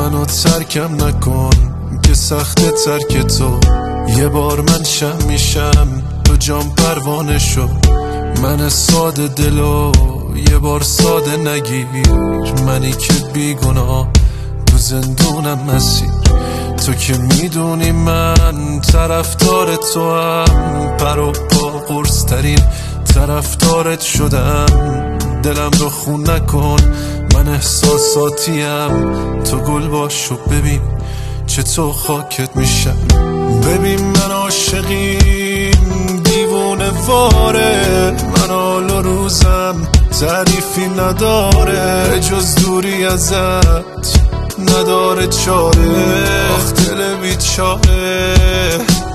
منو ترکم نکن که سخت ترک تو. یه بار من شم میشم تو جام پروانه شو. من ساده دلو یه بار ساده نگیر. منی که بیگناه تو زندونم مسیر. تو که میدونی من طرفدار تو هم، پر و پا قرص ترین طرفدارت شدم. دلم رو خون نکن من احساساتیم، تو گل باش و ببین چه تو خاکت میشم. ببین من عاشقیم دیوونه واره، من حال و روزم تعریفی نداره، جز دوری ازت نداره چاره. آخ دل بیچاره